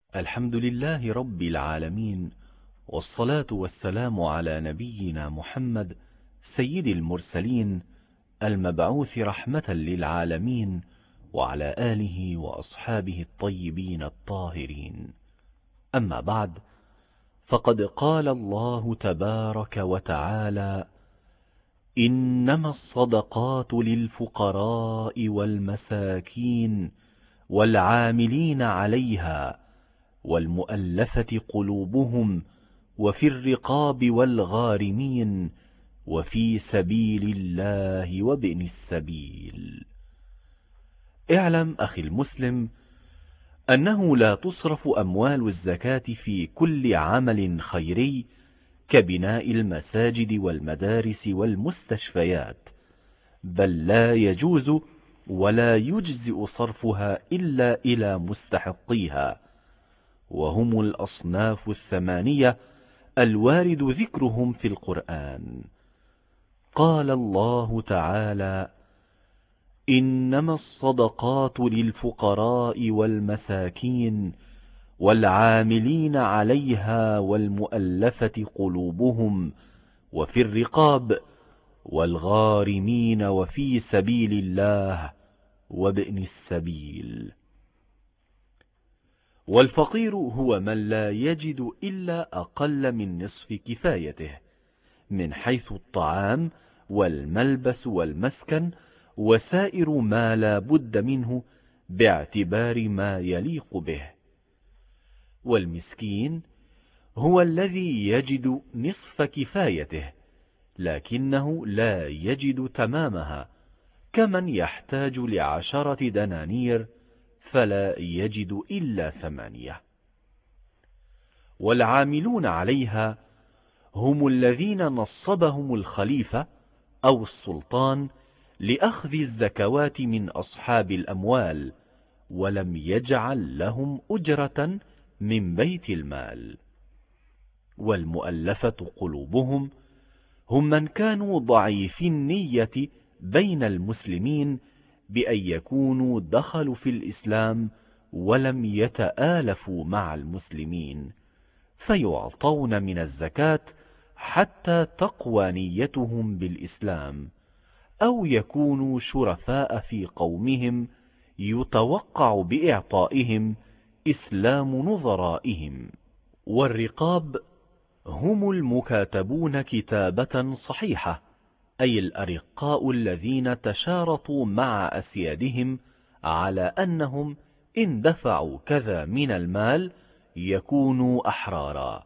الحمد لله رب العالمين، والصلاة والسلام على نبينا محمد سيد المرسلين المبعوث رحمة للعالمين، وعلى آله وأصحابه الطيبين الطاهرين. أما بعد، فقد قال الله تبارك وتعالى: إنما الصدقات للفقراء والمساكين والعاملين عليها والمؤلفة قلوبهم وفي الرقاب والغارمين وفي سبيل الله وابن السبيل. اعلم أخي المسلم أنه لا تصرف أموال الزكاة في كل عمل خيري كبناء المساجد والمدارس والمستشفيات، بل لا يجوز ولا يجزئ صرفها إلا إلى مستحقيها، وهم الأصناف الثمانية الوارد ذكرهم في القرآن. قال الله تعالى: إنما الصدقات للفقراء والمساكين والعاملين عليها والمؤلفة قلوبهم وفي الرقاب والغارمين وفي سبيل الله وابن السبيل. والفقير هو من لا يجد إلا أقل من نصف كفايته من حيث الطعام والملبس والمسكن وسائر ما لا بد منه باعتبار ما يليق به. والمسكين هو الذي يجد نصف كفايته لكنه لا يجد تمامها، كمن يحتاج ل10 دنانير فلا يجد إلا 8. والعاملون عليها هم الذين نصبهم الخليفة أو السلطان لأخذ الزكوات من أصحاب الأموال، ولم يجعل لهم أجرة من بيت المال. والمؤلفة قلوبهم هم من كانوا ضعيفي النية بين المسلمين بأن يكونوا دخلوا في الإسلام ولم يتآلفوا مع المسلمين، فيعطون من الزكاة حتى تقوى نيتهم بالإسلام، أو يكونوا شرفاء في قومهم يتوقع بإعطائهم إسلام نظرائهم. والرقاب هم المكاتبون كتابة صحيحة، أي الأرقاء الذين تشارطوا مع أسيادهم على أنهم إن دفعوا كذا من المال يكونوا أحرارا.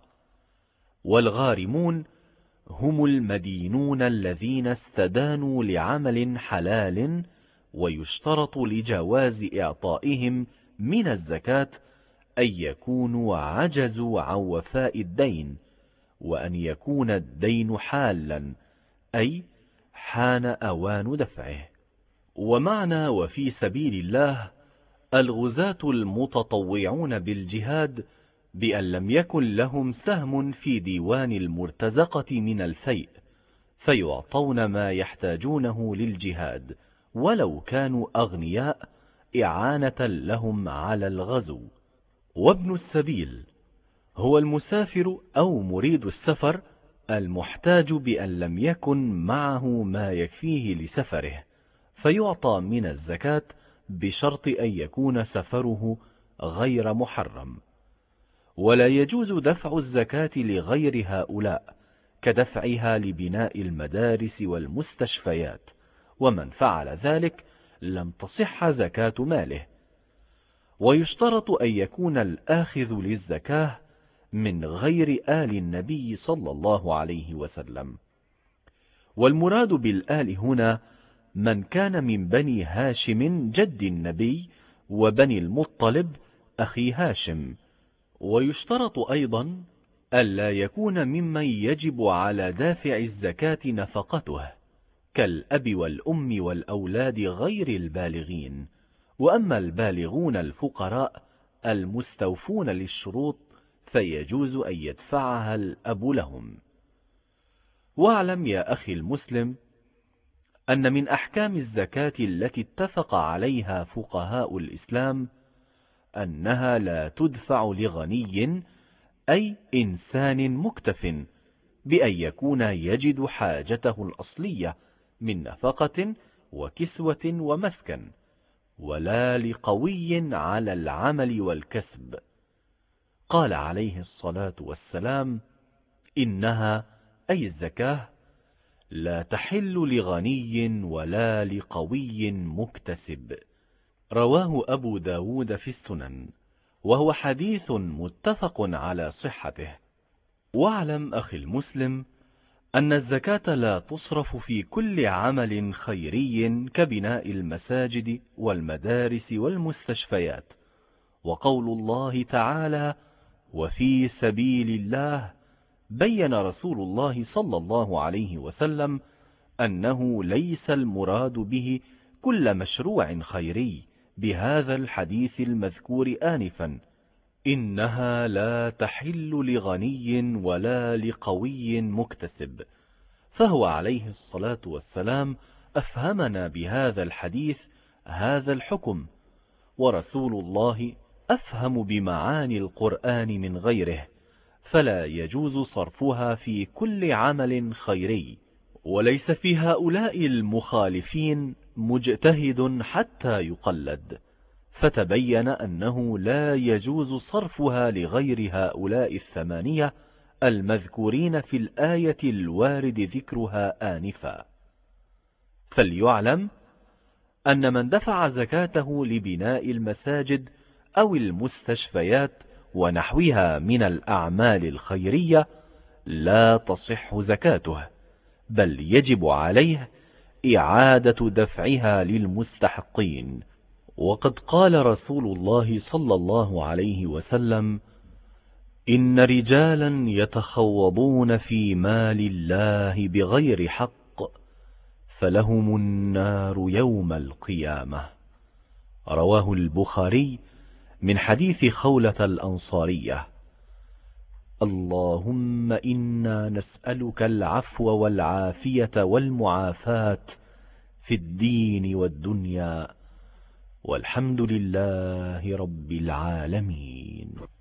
والغارمون هم المدينون الذين استدانوا لعمل حلال، ويشترط لجواز إعطائهم من الزكاة أن يكونوا عجزوا عن وفاء الدين، وأن يكون الدين حالا، أي حان أوان دفعه. ومعنى وفي سبيل الله الغزاة المتطوعون بالجهاد بأن لم يكن لهم سهم في ديوان المرتزقة من الفيء، فيعطون ما يحتاجونه للجهاد ولو كانوا أغنياء إعانة لهم على الغزو. وابن السبيل هو المسافر أو مريد السفر المحتاج بأن لم يكن معه ما يكفيه لسفره، فيعطى من الزكاة بشرط أن يكون سفره غير محرم. ولا يجوز دفع الزكاة لغير هؤلاء كدفعها لبناء المدارس والمستشفيات، ومن فعل ذلك لم تصح زكاة ماله. ويشترط أن يكون الآخذ للزكاة من غير آل النبي صلى الله عليه وسلم. والمراد بالآل هنا من كان من بني هاشم جد النبي وبني المطلب أخي هاشم. ويشترط أيضا ألا يكون ممن يجب على دافع الزكاة نفقته، كالأب والأم والأولاد غير البالغين. وأما البالغون الفقراء المستوفون للشروط فيجوز أن يدفعها الأب لهم. واعلم يا أخي المسلم أن من أحكام الزكاة التي اتفق عليها فقهاء الإسلام أنها لا تدفع لغني أي إنسان مكتف بأن يكون يجد حاجته الأصلية من نفقة وكسوة ومسكن، ولا لقوي على العمل والكسب. قال عليه الصلاة والسلام: إنها أي الزكاة لا تحل لغني ولا لقوي مكتسب. رواه أبو داود في السنن، وهو حديث متفق على صحته. واعلم أخي المسلم أن الزكاة لا تصرف في كل عمل خيري كبناء المساجد والمدارس والمستشفيات. وقول الله تعالى: وفي سبيل الله، بين رسول الله صلى الله عليه وسلم أنه ليس المراد به كل مشروع خيري بهذا الحديث المذكور آنفا: إنها لا تحل لغني ولا لقوي مكتسب. فهو عليه الصلاة والسلام أفهمنا بهذا الحديث هذا الحكم، ورسول الله أفهم بمعاني القرآن من غيره، فلا يجوز صرفها في كل عمل خيري. وليس في هؤلاء المخالفين مجتهد حتى يقلد، فتبين أنه لا يجوز صرفها لغير هؤلاء الثمانية المذكورين في الآية الوارد ذكرها آنفا. فليعلم أن من دفع زكاته لبناء المساجد أو المستشفيات ونحوها من الأعمال الخيرية لا تصح زكاته، بل يجب عليه إعادة دفعها للمستحقين. وقد قال رسول الله صلى الله عليه وسلم: إن رجالا يتخوضون في مال الله بغير حق فلهم النار يوم القيامة. رواه البخاري من حديث خولة الأنصارية. اللهم إنا نسألك العفو والعافية والمعافاة في الدين والدنيا، والحمد لله رب العالمين.